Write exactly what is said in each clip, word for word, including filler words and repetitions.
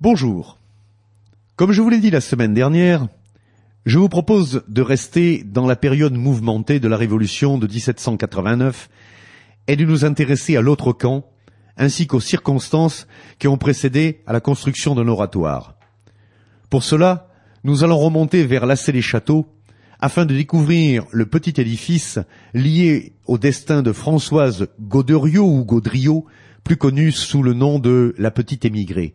Bonjour. Comme je vous l'ai dit la semaine dernière, je vous propose de rester dans la période mouvementée de la Révolution de dix-sept cent quatre-vingt-neuf et de nous intéresser à l'autre camp, ainsi qu'aux circonstances qui ont précédé à la construction d'un oratoire. Pour cela, nous allons remonter vers Lassay-les-Châteaux afin de découvrir le petit édifice lié au destin de Françoise Goderiot ou Gaudriot, plus connue sous le nom de la petite émigrée.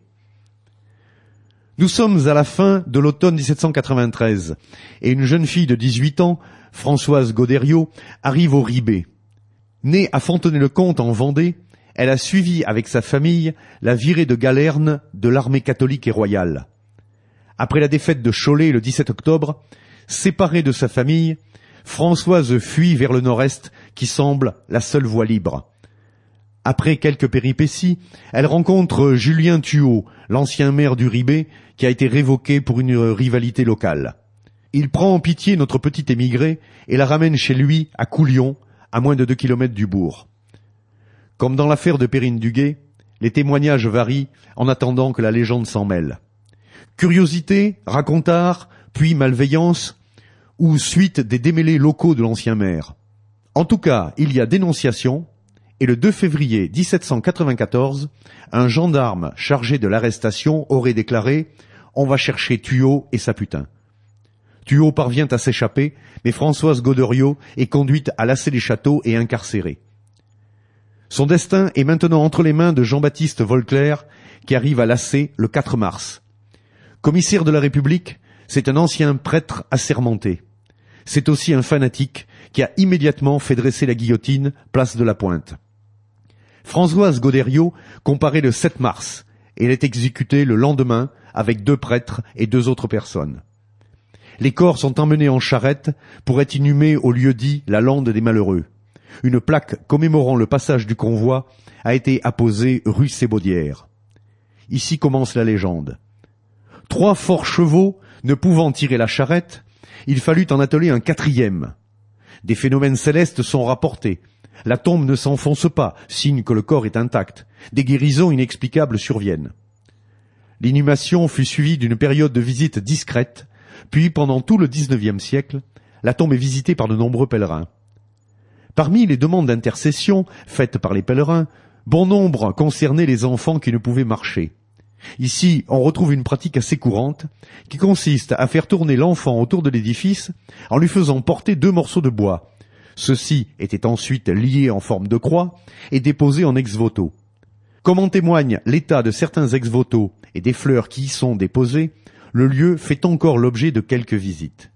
Nous sommes à la fin de l'automne dix-sept cent quatre-vingt-treize et une jeune fille de dix-huit ans, Françoise Goderiot, arrive au Ribé. Née à Fontenay-le-Comte en Vendée, elle a suivi avec sa famille la virée de Galerne de l'armée catholique et royale. Après la défaite de Cholet le dix-sept octobre, séparée de sa famille, Françoise fuit vers le nord-est qui semble la seule voie libre. Après quelques péripéties, elle rencontre Julien Thuot, l'ancien maire du Ribé, qui a été révoqué pour une rivalité locale. Il prend en pitié notre petite émigrée et la ramène chez lui à Coulion, à moins de deux kilomètres du bourg. Comme dans l'affaire de Perrine Duguay, les témoignages varient en attendant que la légende s'en mêle. Curiosité, racontard, puis malveillance, ou suite des démêlés locaux de l'ancien maire. En tout cas, il y a dénonciation, et le deux février dix-sept cent quatre-vingt-quatorze, un gendarme chargé de l'arrestation aurait déclaré « On va chercher Thuot et sa putain ». Thuot parvient à s'échapper, mais Françoise Goderiot est conduite à Lassay-les-Châteaux et incarcérée. Son destin est maintenant entre les mains de Jean-Baptiste Volclair, qui arrive à Lassay le quatre mars. Commissaire de la République, c'est un ancien prêtre assermenté. C'est aussi un fanatique qui a immédiatement fait dresser la guillotine, place de la Pointe. Françoise Goderiot comparaît le sept mars et elle est exécutée le lendemain avec deux prêtres et deux autres personnes. Les corps sont emmenés en charrette pour être inhumés au lieu dit la Lande des Malheureux. Une plaque commémorant le passage du convoi a été apposée rue Sébaudière. Ici commence la légende. Trois forts chevaux ne pouvant tirer la charrette, il fallut en atteler un quatrième. Des phénomènes célestes sont rapportés. La tombe ne s'enfonce pas, signe que le corps est intact. Des guérisons inexplicables surviennent. L'inhumation fut suivie d'une période de visite discrète, puis pendant tout le dix-neuvième siècle, la tombe est visitée par de nombreux pèlerins. Parmi les demandes d'intercession faites par les pèlerins, bon nombre concernaient les enfants qui ne pouvaient marcher. Ici, on retrouve une pratique assez courante qui consiste à faire tourner l'enfant autour de l'édifice en lui faisant porter deux morceaux de bois. Ceux-ci étaient ensuite liés en forme de croix et déposés en ex-voto. Comme en témoigne l'état de certains ex-voto et des fleurs qui y sont déposées, le lieu fait encore l'objet de quelques visites.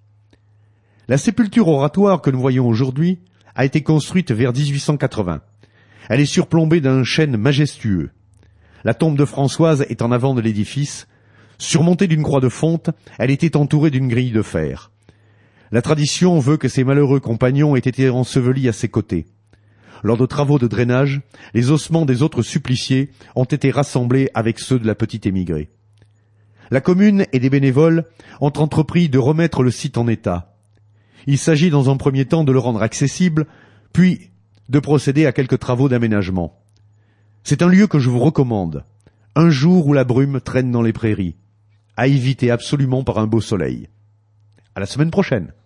La sépulture oratoire que nous voyons aujourd'hui a été construite vers dix-huit cent quatre-vingts. Elle est surplombée d'un chêne majestueux. La tombe de Françoise est en avant de l'édifice. Surmontée d'une croix de fonte, elle était entourée d'une grille de fer. La tradition veut que ses malheureux compagnons aient été ensevelis à ses côtés. Lors de travaux de drainage, les ossements des autres suppliciés ont été rassemblés avec ceux de la petite émigrée. La commune et des bénévoles ont entrepris de remettre le site en état. Il s'agit dans un premier temps de le rendre accessible, puis de procéder à quelques travaux d'aménagement. C'est un lieu que je vous recommande, un jour où la brume traîne dans les prairies, à éviter absolument par un beau soleil. À la semaine prochaine.